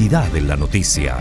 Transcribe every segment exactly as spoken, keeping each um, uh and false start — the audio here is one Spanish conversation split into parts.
Actualidad en la noticia.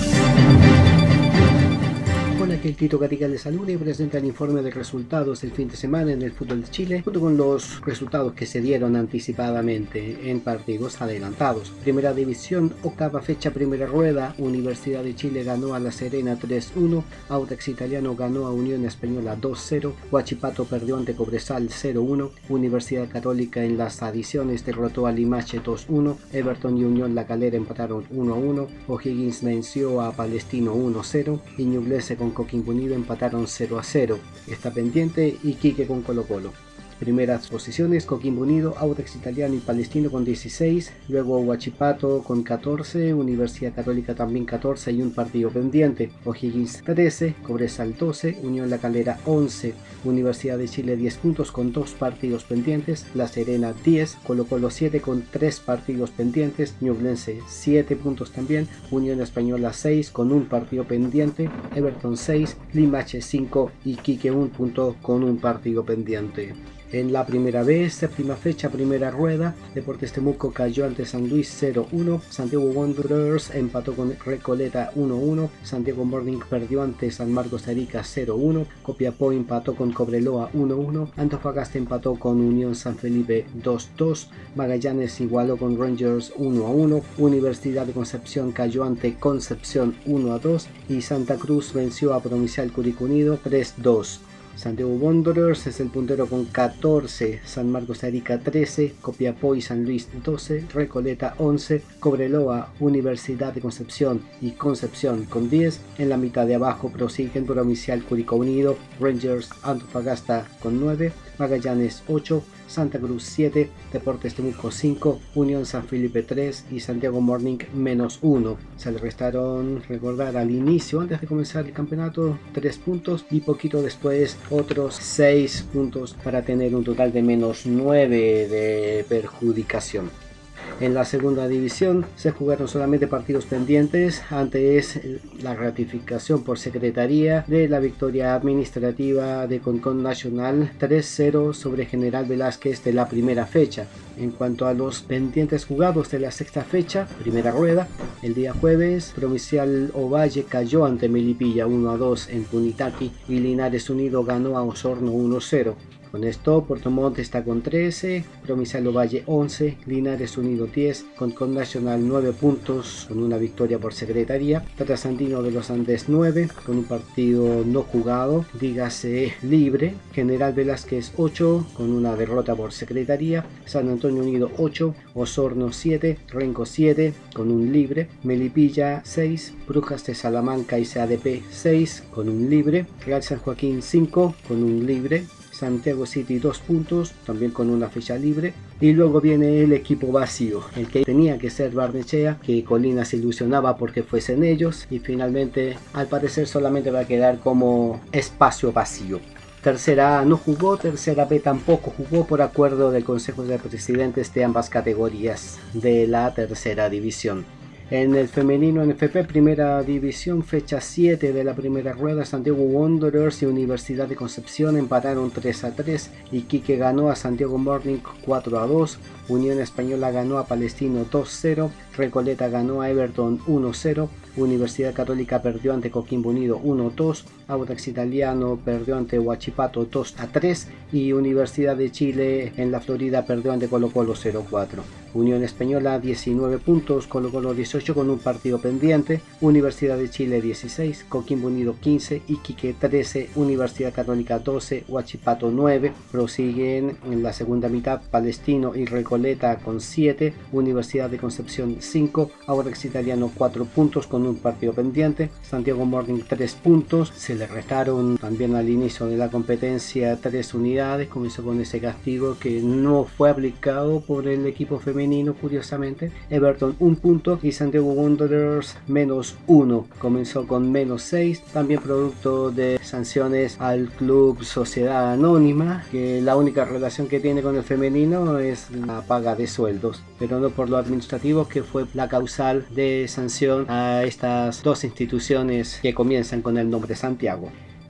Hola, aquí el Tito Gatica les saluda y presenta el informe de resultados del fin de semana en el fútbol de Chile, junto con los resultados que se dieron anticipadamente en partidos adelantados. Primera división, octava fecha, primera rueda. Universidad de Chile ganó a La Serena tres uno, Audax Italiano ganó a Unión Española dos cero, Huachipato perdió ante Cobresal cero uno, Universidad Católica en las adiciones derrotó a Limache dos uno, Everton y Unión La Calera empataron uno a uno, O'Higgins venció a Palestino uno cero y Ñublense con Coquimbo Unido empataron cero a cero. Está pendiente Iquique con Colo Colo. Primeras posiciones: Coquimbo Unido, Audax Italiano y Palestino con dieciséis, luego Huachipato con catorce, Universidad Católica también catorce y un partido pendiente, O'Higgins trece, Cobresal doce, Unión La Calera once, Universidad de Chile diez puntos con dos partidos pendientes, La Serena diez, Colo Colo siete con tres partidos pendientes, Ñublense siete puntos también, Unión Española seis con un partido pendiente, Everton seis, Limache cinco y Iquique un punto con un partido pendiente. En la primera vez, séptima fecha, primera rueda, Deportes Temuco cayó ante San Luis cero uno, Santiago Wanderers empató con Recoleta uno uno, Santiago Morning perdió ante San Marcos de Arica cero uno, Copiapó empató con Cobreloa uno uno, Antofagasta empató con Unión San Felipe dos dos, Magallanes igualó con Rangers uno a uno, Universidad de Concepción cayó ante Concepción uno a dos y Santa Cruz venció a Provincial Curicó Unido tres dos. Santiago Wanderers es el puntero con catorce, San Marcos de Arica trece, Copiapó y San Luis doce, Recoleta once, Cobreloa, Universidad de Concepción y Concepción con diez. En la mitad de abajo prosiguen Provincial Curicó Unido, Rangers, Antofagasta con nueve, Magallanes ocho, Santa Cruz siete, Deportes Temuco cinco, Unión San Felipe tres y Santiago Morning menos uno. Se le restaron, recordar, al inicio, antes de comenzar el campeonato, tres puntos y poquito después otros seis puntos para tener un total de menos nueve de perjudicación. En la segunda división se jugaron solamente partidos pendientes antes la ratificación por secretaría de la victoria administrativa de Concon Nacional tres cero sobre General Velázquez de la primera fecha. En cuanto a los pendientes jugados de la sexta fecha, primera rueda, el día jueves, Provincial Ovalle cayó ante Melipilla uno a dos en Punitaqui y Linares Unido ganó a Osorno uno cero. Con esto, Puerto Montt está con trece, Provincial Ovalle once, Linares Unido diez, Concon Nacional nueve puntos con una victoria por secretaría, Trasandino de los Andes nueve con un partido no jugado, dígase libre, General Velázquez ocho con una derrota por secretaría, San Antonio Unido ocho, Osorno siete, Renco siete con un libre, Melipilla seis, Brujas de Salamanca y C A D P seis con un libre, Real San Joaquín cinco con un libre, Santiago City dos puntos, también con una fecha libre. Y luego viene el equipo vacío, el que tenía que ser Barnechea, que Colina se ilusionaba porque fuesen ellos. Y finalmente, al parecer, solamente va a quedar como espacio vacío. Tercera A no jugó, tercera B tampoco jugó por acuerdo del Consejo de Presidentes de ambas categorías de la tercera división. En el femenino en F P, primera división, fecha siete de la primera rueda, Santiago Wanderers y Universidad de Concepción empataron tres a tres, Iquique ganó a Santiago Morning cuatro a dos, Unión Española ganó a Palestino dos cero, Recoleta ganó a Everton uno cero, Universidad Católica perdió ante Coquimbo Unido uno dos, Audax Italiano perdió ante Huachipato dos a tres y Universidad de Chile en la Florida perdió ante Colo Colo cero cuatro. Unión Española diecinueve puntos, Colo Colo dieciocho con un partido pendiente, Universidad de Chile dieciséis, Coquimbo Unido quince, Iquique trece, Universidad Católica doce, Huachipato nueve. Prosiguen en la segunda mitad Palestino y Recoleta con siete, Universidad de Concepción cinco, Audax Italiano cuatro puntos con un partido pendiente, Santiago Morning tres puntos, se le restaron también al inicio de la competencia tres unidades, comenzó con ese castigo que no fue aplicado por el equipo femenino curiosamente, Everton un punto y Santiago Wanderers menos uno, comenzó con menos seis, también producto de sanciones al club Sociedad Anónima, que la única relación que tiene con el femenino es la paga de sueldos, pero no por lo administrativo, que fue la causal de sanción a estas dos instituciones que comienzan con el nombre Santiago.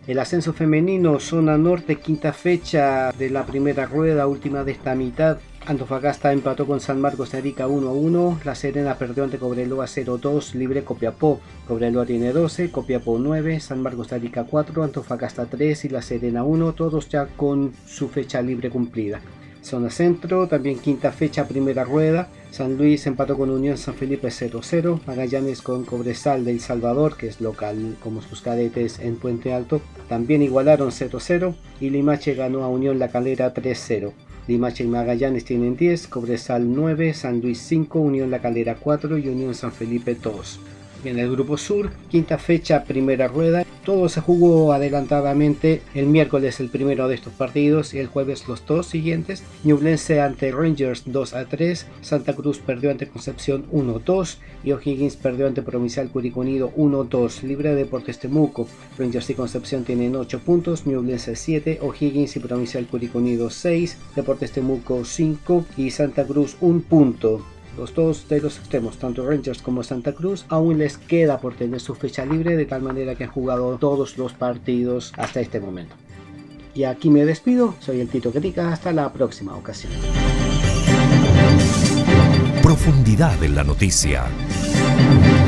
El ascenso femenino, zona norte, quinta fecha de la primera rueda, última de esta mitad. Antofagasta empató con San Marcos de Arica uno a uno, La Serena perdió ante Cobreloa cero a dos, Libre Copiapó. Cobreloa tiene doce, Copiapó nueve, San Marcos de Arica cuatro, Antofagasta tres y La Serena uno, todos ya con su fecha libre cumplida. Zona centro, también quinta fecha, primera rueda. San Luis empató con Unión San Felipe cero a cero. Magallanes con Cobresal de El Salvador, que es local como sus cadetes en Puente Alto, también igualaron cero a cero. Y Limache ganó a Unión La Calera tres a cero. Limache y Magallanes tienen diez, Cobresal nueve, San Luis cinco, Unión La Calera cuatro y Unión San Felipe dos. En el grupo sur, quinta fecha, primera rueda. Todo se jugó adelantadamente. El miércoles el primero de estos partidos y el jueves los dos siguientes. Ñublense ante Rangers dos a tres. Santa Cruz perdió ante Concepción uno a dos. Y O'Higgins perdió ante Provincial Curicó Unido uno a dos. Libre de Deportes Temuco. Rangers y Concepción tienen ocho puntos. Ñublense siete. O'Higgins y Provincial Curicó Unido seis. Deportes Temuco cinco. Y Santa Cruz un punto. Los dos de los extremos, tanto Rangers como Santa Cruz, aún les queda por tener su fecha libre, de tal manera que han jugado todos los partidos hasta este momento. Y aquí me despido, soy el Tito Gatica, hasta la próxima ocasión. Profundidad en la noticia.